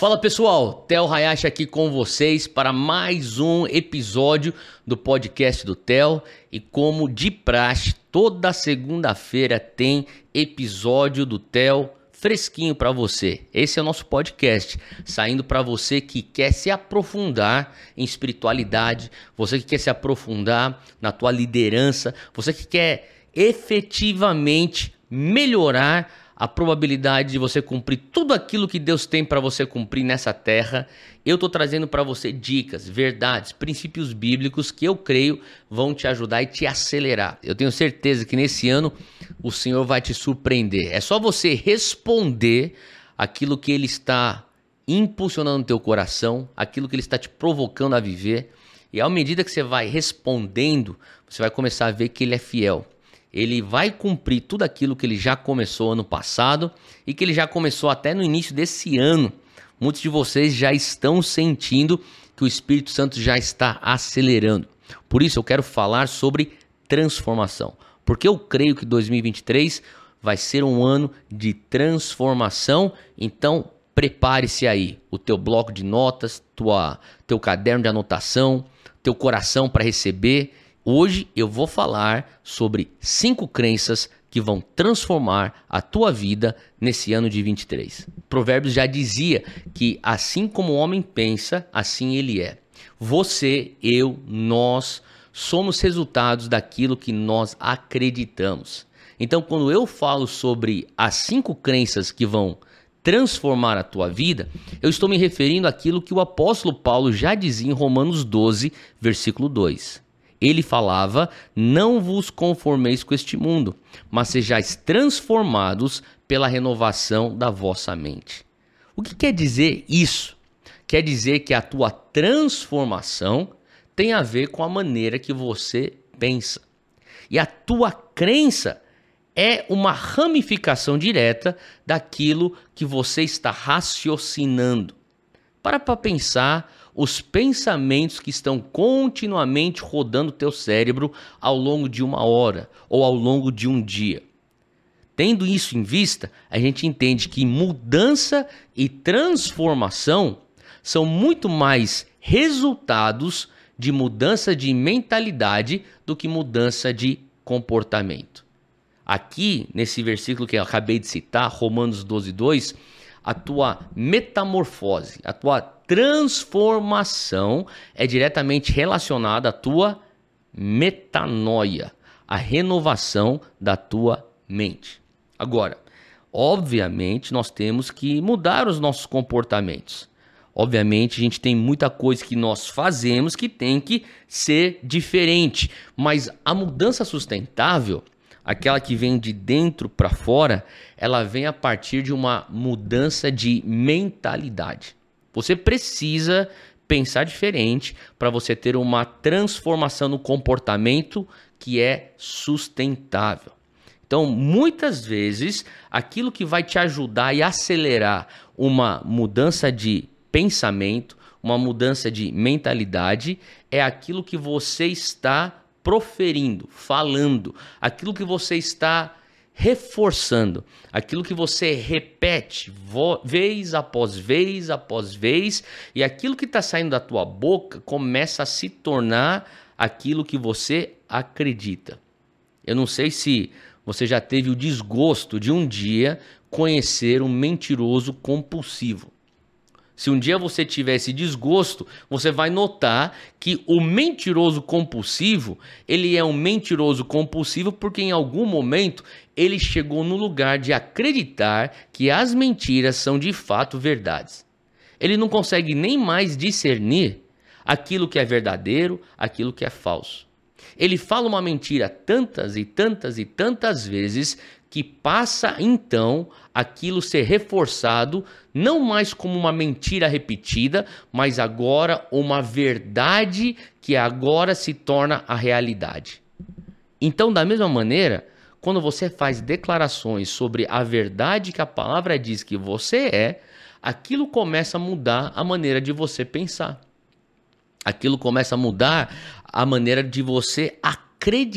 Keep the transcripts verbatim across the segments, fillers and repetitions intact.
Fala pessoal, Theo Hayashi aqui com vocês para mais um episódio do podcast do Theo. E como de praxe, toda segunda-feira tem episódio do Theo fresquinho para você. Esse é o nosso podcast, saindo para você que quer se aprofundar em espiritualidade, você que quer se aprofundar na tua liderança, você que quer efetivamente melhorar a probabilidade de você cumprir tudo aquilo que Deus tem para você cumprir nessa terra. Eu estou trazendo para você dicas, verdades, princípios bíblicos que eu creio vão te ajudar e te acelerar. Eu tenho certeza que nesse ano o Senhor vai te surpreender. É só você responder aquilo que Ele está impulsionando no teu coração, aquilo que Ele está te provocando a viver. E à medida que você vai respondendo, você vai começar a ver que Ele é fiel. Ele vai cumprir tudo aquilo que ele já começou ano passado e que ele já começou até no início desse ano. Muitos de vocês já estão sentindo que o Espírito Santo já está acelerando. Por isso eu quero falar sobre transformação, porque eu creio que dois mil e vinte e três vai ser um ano de transformação. Então prepare-se aí, o teu bloco de notas, tua, teu caderno de anotação, teu coração para receber. Hoje eu vou falar sobre cinco crenças que vão transformar a tua vida nesse ano de vinte e três. Provérbios já dizia que assim como o homem pensa, assim ele é. Você, eu, nós somos resultados daquilo que nós acreditamos. Então, quando eu falo sobre as cinco crenças que vão transformar a tua vida, eu estou me referindo àquilo que o apóstolo Paulo já dizia em Romanos doze, versículo dois. Ele falava, não vos conformeis com este mundo, mas sejais transformados pela renovação da vossa mente. O que quer dizer isso? Quer dizer que a tua transformação tem a ver com a maneira que você pensa. E a tua crença é uma ramificação direta daquilo que você está raciocinando. Para para pensar os pensamentos que estão continuamente rodando o teu cérebro ao longo de uma hora ou ao longo de um dia. Tendo isso em vista, a gente entende que mudança e transformação são muito mais resultados de mudança de mentalidade do que mudança de comportamento. Aqui, nesse versículo que eu acabei de citar, Romanos doze, dois, a tua metamorfose, a tua transformação é diretamente relacionada à tua metanoia, a renovação da tua mente. Agora, obviamente, nós temos que mudar os nossos comportamentos. Obviamente, a gente tem muita coisa que nós fazemos que tem que ser diferente, mas a mudança sustentável, aquela que vem de dentro para fora, ela vem a partir de uma mudança de mentalidade. Você precisa pensar diferente para você ter uma transformação no comportamento que é sustentável. Então, muitas vezes, aquilo que vai te ajudar e acelerar uma mudança de pensamento, uma mudança de mentalidade, é aquilo que você está proferindo, falando, aquilo que você está reforçando, aquilo que você repete vo- vez após vez após vez, e aquilo que está saindo da tua boca começa a se tornar aquilo que você acredita. Eu não sei se você já teve o desgosto de um dia conhecer um mentiroso compulsivo. Se um dia você tiver esse desgosto, você vai notar que o mentiroso compulsivo, ele é um mentiroso compulsivo porque em algum momento ele chegou no lugar de acreditar que as mentiras são de fato verdades. Ele não consegue nem mais discernir aquilo que é verdadeiro, aquilo que é falso. Ele fala uma mentira tantas e tantas e tantas vezes que passa então aquilo ser reforçado não mais como uma mentira repetida, mas agora uma verdade que agora se torna a realidade. Então, da mesma maneira, quando você faz declarações sobre a verdade que a palavra diz que você é, aquilo começa a mudar a maneira de você pensar. Aquilo começa a mudar a maneira de você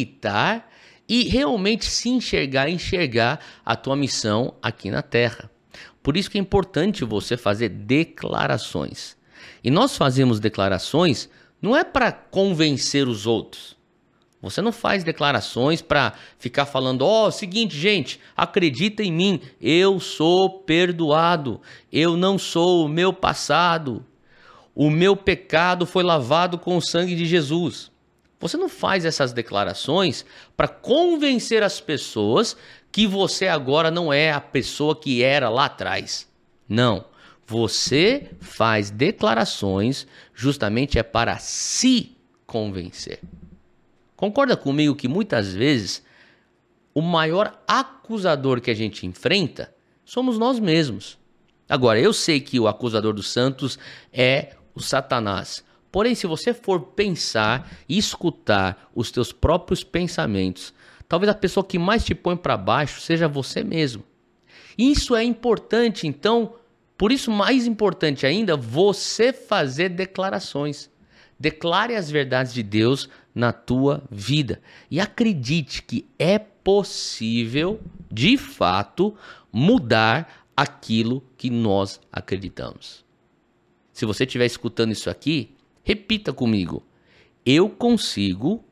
acreditar e realmente se enxergar, enxergar a tua missão aqui na Terra. Por isso que é importante você fazer declarações. E nós fazemos declarações não é para convencer os outros. Você não faz declarações para ficar falando, ó, oh, seguinte, gente, acredita em mim, eu sou perdoado, eu não sou o meu passado, o meu pecado foi lavado com o sangue de Jesus. Você não faz essas declarações para convencer as pessoas que você agora não é a pessoa que era lá atrás. Não, você faz declarações justamente é para se convencer. Concorda comigo que muitas vezes o maior acusador que a gente enfrenta somos nós mesmos. Agora, eu sei que o acusador dos santos é o Satanás. Porém, se você for pensar e escutar os teus próprios pensamentos, talvez a pessoa que mais te põe para baixo seja você mesmo. Isso é importante, então, por isso mais importante ainda, você fazer declarações. Declare as verdades de Deus na tua vida. E acredite que é possível, de fato, mudar aquilo que nós acreditamos. Se você estiver escutando isso aqui, repita comigo. Eu consigo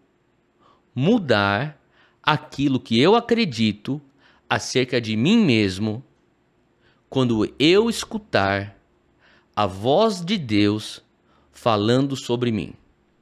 mudar aquilo que eu acredito acerca de mim mesmo quando eu escutar a voz de Deus falando sobre mim.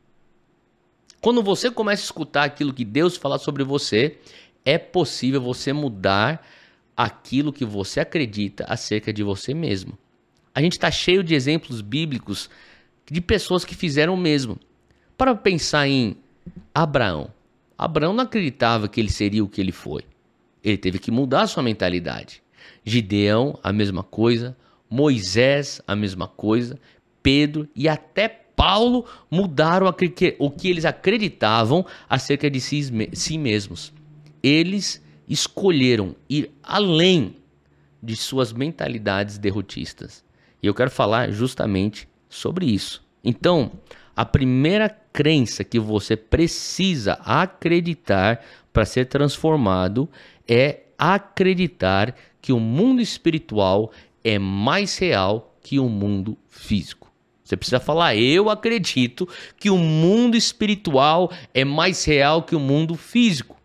Quando você começa a escutar aquilo que Deus fala sobre você, é possível você mudar aquilo que você acredita acerca de você mesmo. A gente está cheio de exemplos bíblicos de pessoas que fizeram o mesmo. Para pensar em Abraão. Abraão não acreditava que ele seria o que ele foi. Ele teve que mudar a sua mentalidade. Gideão, a mesma coisa. Moisés, a mesma coisa. Pedro e até Paulo mudaram o que eles acreditavam acerca de si mesmos. Eles escolheram ir além de suas mentalidades derrotistas. E eu quero falar justamente sobre isso. Então, a primeira crença que você precisa acreditar para ser transformado é acreditar que o mundo espiritual é mais real que o mundo físico. Você precisa falar, eu acredito que o mundo espiritual é mais real que o mundo físico.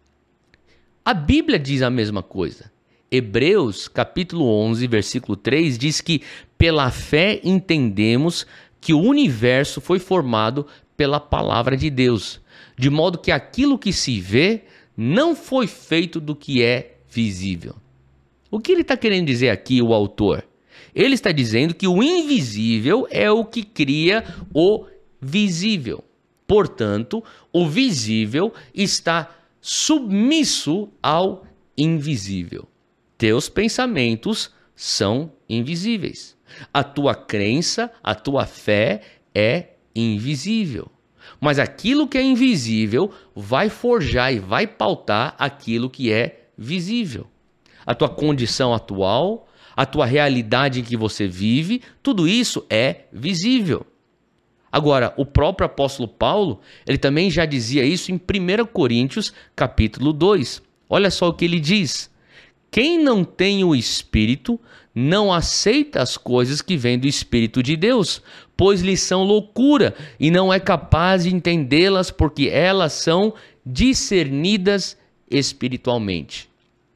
A Bíblia diz a mesma coisa. Hebreus, capítulo onze, versículo três, diz que pela fé entendemos que o universo foi formado pela palavra de Deus, de modo que aquilo que se vê não foi feito do que é visível. O que ele está querendo dizer aqui, o autor? Ele está dizendo que o invisível é o que cria o visível. Portanto, o visível está submisso ao invisível. Teus pensamentos são invisíveis. A tua crença, a tua fé é invisível. Mas aquilo que é invisível vai forjar e vai pautar aquilo que é visível. A tua condição atual, a tua realidade em que você vive, tudo isso é visível. Agora, o próprio apóstolo Paulo, ele também já dizia isso em primeira Coríntios, capítulo dois. Olha só o que ele diz. Quem não tem o Espírito não aceita as coisas que vêm do Espírito de Deus, pois lhes são loucura e não é capaz de entendê-las porque elas são discernidas espiritualmente.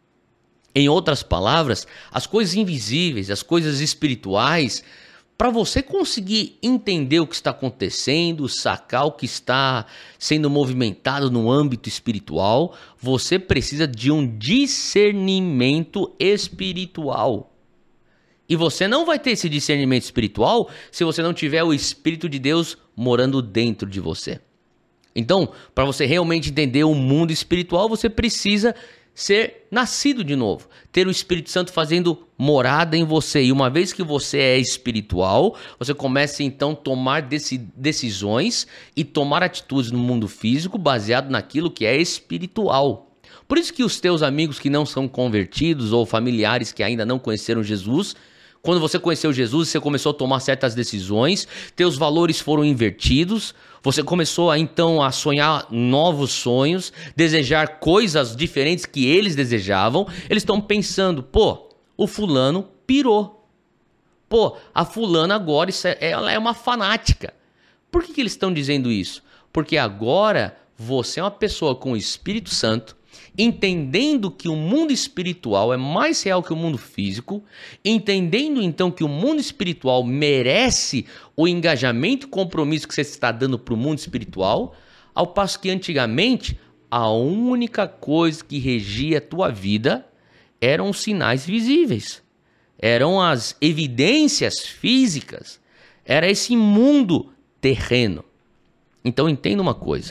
Em outras palavras, as coisas invisíveis, as coisas espirituais, para você conseguir entender o que está acontecendo, sacar o que está sendo movimentado no âmbito espiritual, você precisa de um discernimento espiritual. E você não vai ter esse discernimento espiritual se você não tiver o Espírito de Deus morando dentro de você. Então, para você realmente entender o mundo espiritual, você precisa ser nascido de novo, ter o Espírito Santo fazendo morada em você. E uma vez que você é espiritual, você começa então a tomar decisões e tomar atitudes no mundo físico baseado naquilo que é espiritual. Por isso que os teus amigos que não são convertidos ou familiares que ainda não conheceram Jesus, quando você conheceu Jesus, você começou a tomar certas decisões, teus valores foram invertidos, você começou a, então a sonhar novos sonhos, desejar coisas diferentes que eles desejavam. Eles estão pensando, pô, o fulano pirou. Pô, a fulana agora, isso é, ela é uma fanática. Por que, que eles estão dizendo isso? Porque agora você é uma pessoa com o Espírito Santo, entendendo que o mundo espiritual é mais real que o mundo físico, entendendo então que o mundo espiritual merece o engajamento e compromisso que você está dando para o mundo espiritual, ao passo que antigamente a única coisa que regia a tua vida eram os sinais visíveis, eram as evidências físicas, era esse mundo terreno. Então entenda uma coisa,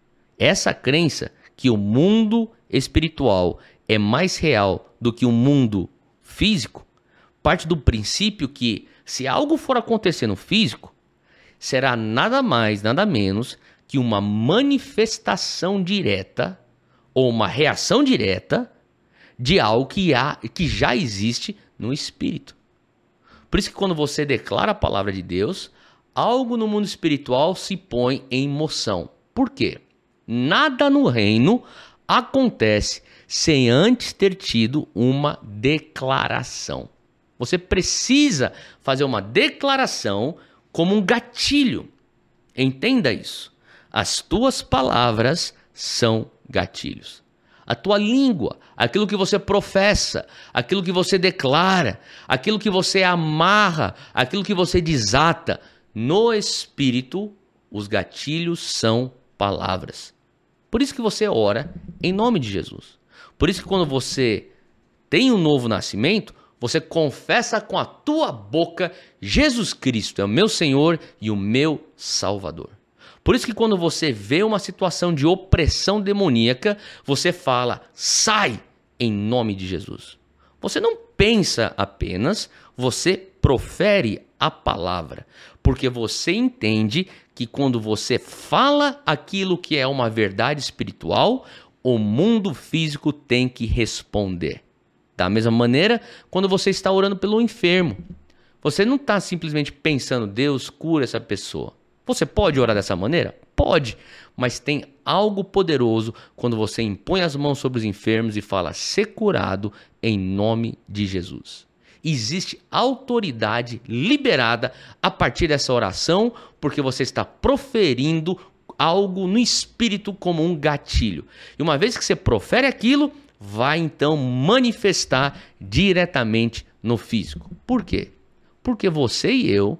essa crença que o mundo espiritual é mais real do que o mundo físico, parte do princípio que se algo for acontecer no físico, será nada mais, nada menos que uma manifestação direta ou uma reação direta de algo que, há, que já existe no espírito. Por isso que quando você declara a palavra de Deus, algo no mundo espiritual se põe em moção. Por quê? Nada no reino acontece sem antes ter tido uma declaração. Você precisa fazer uma declaração como um gatilho. Entenda isso. As tuas palavras são gatilhos. A tua língua, aquilo que você professa, aquilo que você declara, aquilo que você amarra, aquilo que você desata, no espírito, os gatilhos são palavras. Por isso que você ora em nome de Jesus. Por isso que quando você tem um novo nascimento, você confessa com a tua boca: Jesus Cristo é o meu Senhor e o meu Salvador. Por isso que quando você vê uma situação de opressão demoníaca, você fala: sai em nome de Jesus. Você não pensa apenas, você profere a palavra, porque você entende que quando você fala aquilo que é uma verdade espiritual, o mundo físico tem que responder. Da mesma maneira, quando você está orando pelo enfermo, você não está simplesmente pensando: Deus, cura essa pessoa. Você pode orar dessa maneira? Pode, mas tem algo poderoso quando você impõe as mãos sobre os enfermos e fala: ser curado em nome de Jesus. Existe autoridade liberada a partir dessa oração, porque você está proferindo algo no espírito como um gatilho. E uma vez que você profere aquilo, vai então manifestar diretamente no físico. Por quê? Porque você e eu,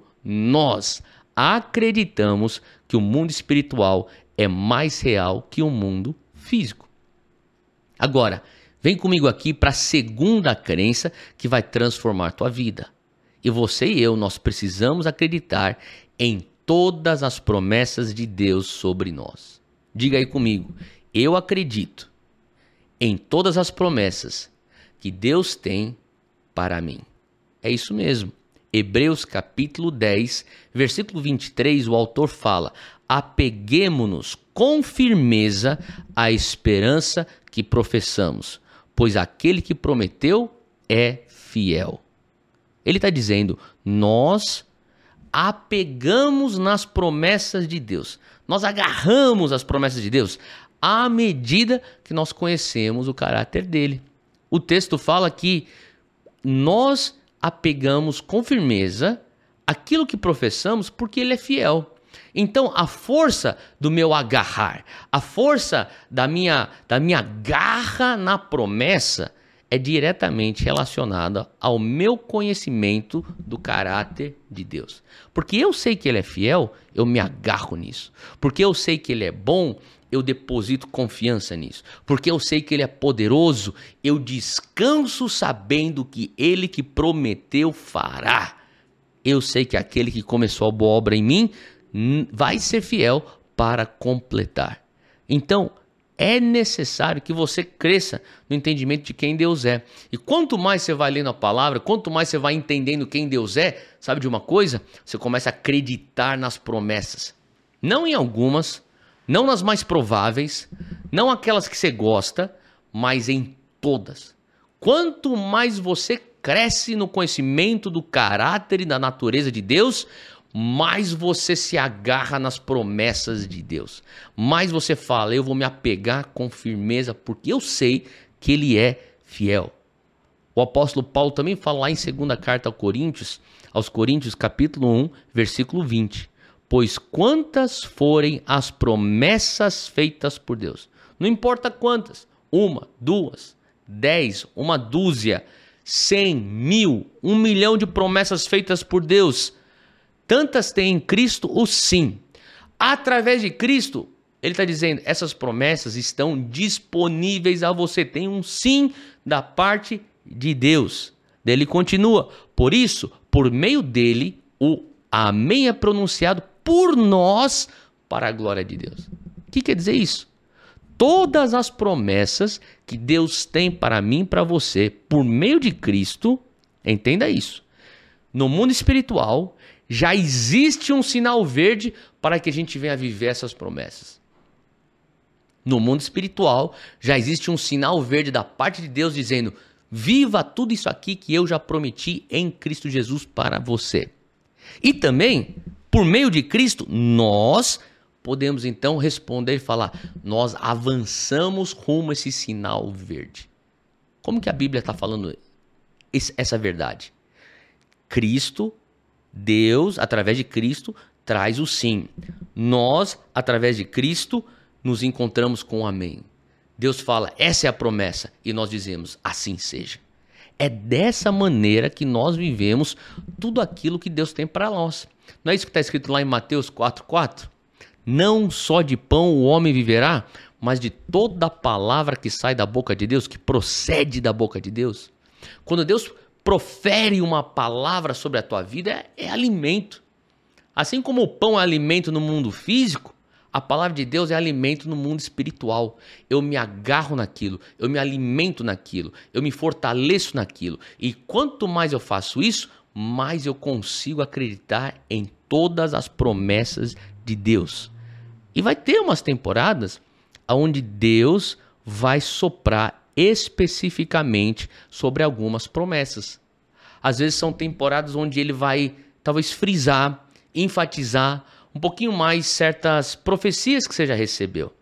nós acreditamos que o mundo espiritual é mais real que o mundo físico. Agora, vem comigo aqui para a segunda crença que vai transformar a tua vida. E você e eu, nós precisamos acreditar em todas as promessas de Deus sobre nós. Diga aí comigo: eu acredito em todas as promessas que Deus tem para mim. É isso mesmo. Hebreus capítulo dez, versículo vinte e três, o autor fala: apeguemo-nos com firmeza à esperança que professamos, pois aquele que prometeu é fiel. Ele está dizendo, nós apegamos nas promessas de Deus. Nós agarramos as promessas de Deus à medida que nós conhecemos o caráter dele. O texto fala que nós apegamos com firmeza aquilo que professamos porque ele é fiel. Então, a força do meu agarrar, a força da minha, da minha garra na promessa é diretamente relacionada ao meu conhecimento do caráter de Deus. Porque eu sei que ele é fiel, eu me agarro nisso. Porque eu sei que ele é bom, eu deposito confiança nisso. Porque eu sei que ele é poderoso, eu descanso sabendo que ele que prometeu fará. Eu sei que aquele que começou a boa obra em mim vai ser fiel para completar. Então, é necessário que você cresça no entendimento de quem Deus é. E quanto mais você vai lendo a palavra, quanto mais você vai entendendo quem Deus é, sabe de uma coisa? Você começa a acreditar nas promessas. Não em algumas, não nas mais prováveis, não aquelas que você gosta, mas em todas. Quanto mais você cresce no conhecimento do caráter e da natureza de Deus, mais você se agarra nas promessas de Deus. Mais você fala, eu vou me apegar com firmeza, porque eu sei que ele é fiel. O apóstolo Paulo também fala lá em segunda carta aos Coríntios, aos Coríntios, capítulo um, versículo vinte. Pois quantas forem as promessas feitas por Deus, não importa quantas, uma, duas, dez, uma dúzia, cem, mil, um milhão de promessas feitas por Deus, tantas tem em Cristo o sim. Através de Cristo, ele está dizendo, essas promessas estão disponíveis a você. Tem um sim da parte de Deus. Daí ele continua, por isso, por meio dele, o amém é pronunciado por nós para a glória de Deus. O que quer dizer isso? Todas as promessas que Deus tem para mim e para você, por meio de Cristo, entenda isso. No mundo espiritual, já existe um sinal verde para que a gente venha viver essas promessas. No mundo espiritual, já existe um sinal verde da parte de Deus dizendo, viva tudo isso aqui que eu já prometi em Cristo Jesus para você. E também, por meio de Cristo, nós podemos então responder e falar, nós avançamos rumo a esse sinal verde. Como que a Bíblia está falando esse, essa verdade? Cristo, Deus, através de Cristo, traz o sim. Nós, através de Cristo, nos encontramos com o amém. Deus fala, essa é a promessa, e nós dizemos, assim seja. É dessa maneira que nós vivemos tudo aquilo que Deus tem para nós. Não é isso que está escrito lá em Mateus quatro, quatro? Não só de pão o homem viverá, mas de toda a palavra que sai da boca de Deus, que procede da boca de Deus. Quando Deus profere uma palavra sobre a tua vida, é, é alimento. Assim como o pão é alimento no mundo físico, a palavra de Deus é alimento no mundo espiritual. Eu me agarro naquilo, eu me alimento naquilo, eu me fortaleço naquilo. E quanto mais eu faço isso, mais eu consigo acreditar em todas as promessas de Deus. E vai ter umas temporadas onde Deus vai soprar especificamente sobre algumas promessas. Às vezes são temporadas onde ele vai talvez frisar, enfatizar um pouquinho mais certas profecias que você já recebeu.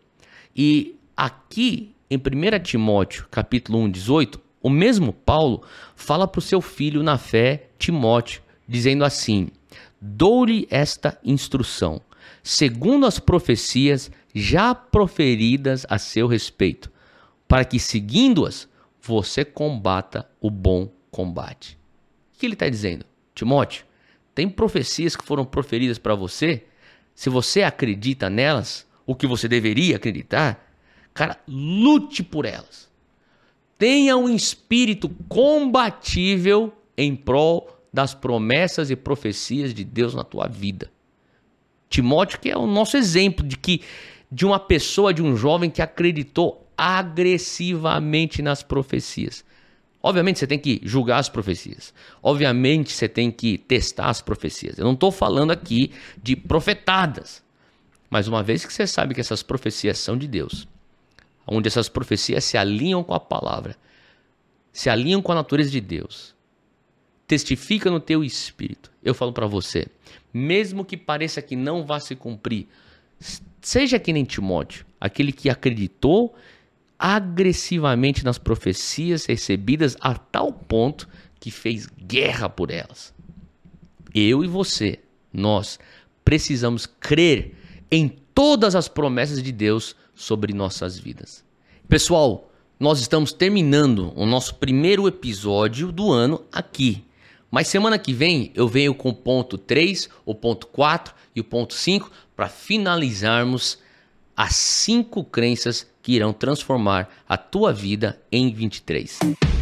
E aqui em primeira Timóteo, capítulo um, dezoito, o mesmo Paulo fala para o seu filho na fé, Timóteo, dizendo assim, dou-lhe esta instrução, segundo as profecias já proferidas a seu respeito, para que seguindo-as, você combata o bom combate. O que ele está dizendo? Timóteo, tem profecias que foram proferidas para você. Se você acredita nelas, o que você deveria acreditar, cara, lute por elas. Tenha um espírito combatível em prol das promessas e profecias de Deus na tua vida. Timóteo, que é o nosso exemplo de que de uma pessoa, de um jovem que acreditou agressivamente nas profecias. Obviamente você tem que julgar as profecias. Obviamente você tem que testar as profecias. Eu não estou falando aqui de profetadas. Mas uma vez que você sabe que essas profecias são de Deus, onde essas profecias se alinham com a palavra, se alinham com a natureza de Deus, testifica no teu espírito. Eu falo para você, mesmo que pareça que não vá se cumprir, seja que nem Timóteo, aquele que acreditou agressivamente nas profecias recebidas a tal ponto que fez guerra por elas. Eu e você, nós precisamos crer em todas as promessas de Deus sobre nossas vidas. Pessoal, nós estamos terminando o nosso primeiro episódio do ano aqui. Mas semana que vem eu venho com o ponto três, o ponto quatro e o ponto cinco para finalizarmos as cinco crenças que irão transformar a tua vida em vinte e três.